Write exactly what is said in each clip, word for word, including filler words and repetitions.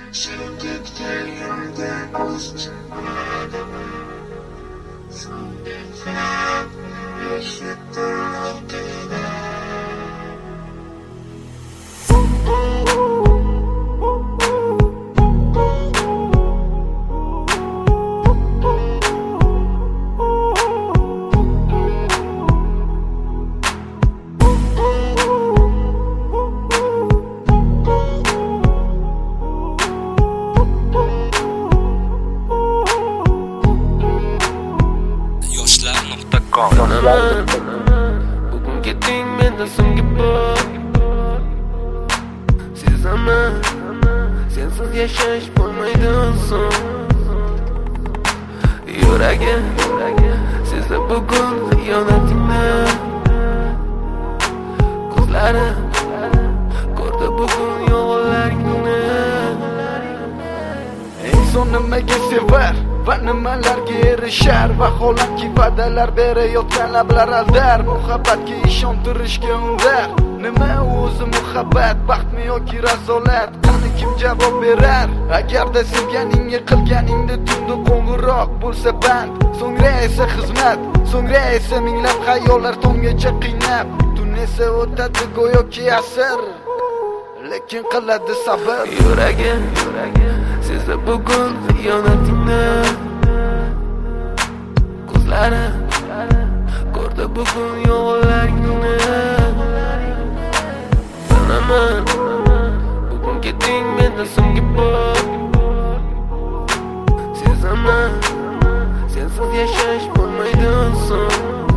Bugun ketding menda so'nggi bor. Sezaman, sensiz yashash bo'lmaydi son. Yuragim sezdi bugun xiyonatingni. Ko'zlarim ko'rdi bugun yolg'onlaringni. Inson nimaga sevar va nimalarga erishar? Vaholanki va'dalar berayotgan lablar aldar. Muhabbatga ishontirishga undar. Nima o'zi muhabbat, baxtmi yoki razolat? Qani kim javob berar? Agarda sevganingga qilganingda tunda qo'ng'iroq bo'lsa band, so'ngra esa xizmat, so'ngra esa minglab xayollar tonggacha qiynab, tun esa o'tadi go'yoki asr, lekin qiladi sabr. Yuragim sezdi bugun xiyonatingni. Ko'zlarim ko'rdi bugun yolg'onlaringni. Bilaman, bugun ketding menda so'nggi bor. Sezaman, sensiz yashash bo'lmaydi son.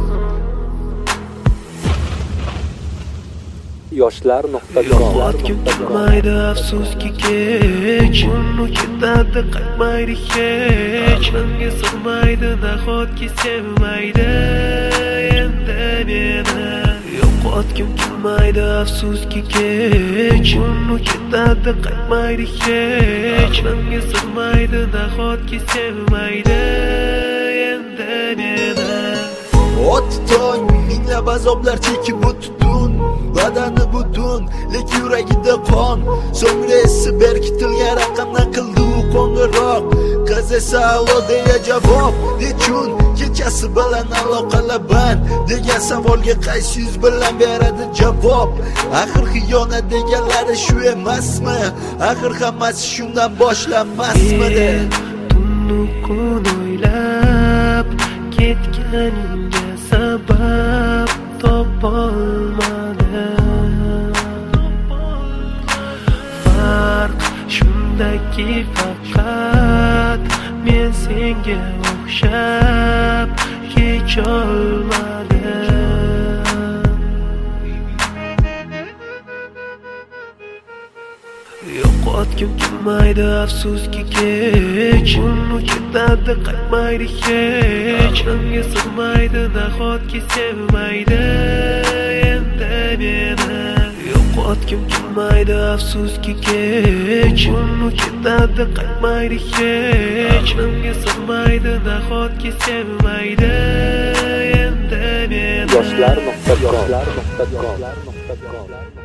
yoshlar nuqta com Yolg'otgim kelmaydi afsuski kech, uni ketadi qaytmaydi hech. Menga sig'maydi nahotki sevmaydi endi meni. Yo'qotgim kelmaydi afsuski kech, uni ketadi qaytmaydi hech. Menga sig'maydi nahotki sevmaydi endi meni. Ot tong minglab azoblar chekib o'tdun, badani butun, lekin yuragida qon. So'ngra esi berkitilgan raqamdan qildi u qo'ng'iroq. Qiz esa allo deya javob. Nechun kechasi bilan aloqalar band degan savolga qaysi yuz bilan beradi javob? Axir xiyonat deganlari shu emasmi? Axir hammasi shundan boshlanmasmidi? Tunni kun o'ylab ketganingga sabab topolmadim. Farq shundaki faqat men senga o'xshab kecholmadim. Yo'qotgim kelmaydi afsuski kech, uni ketadi qaytmaydi hech. Menga sig'maydi nahotki sevmaydi endi meni. Yo'qotgim kelmaydi afsuski kech, uni ketadi qaytmaydi hech. Menga sig'maydi nahotki sevmaydi endi meni. yoshlar nuqta com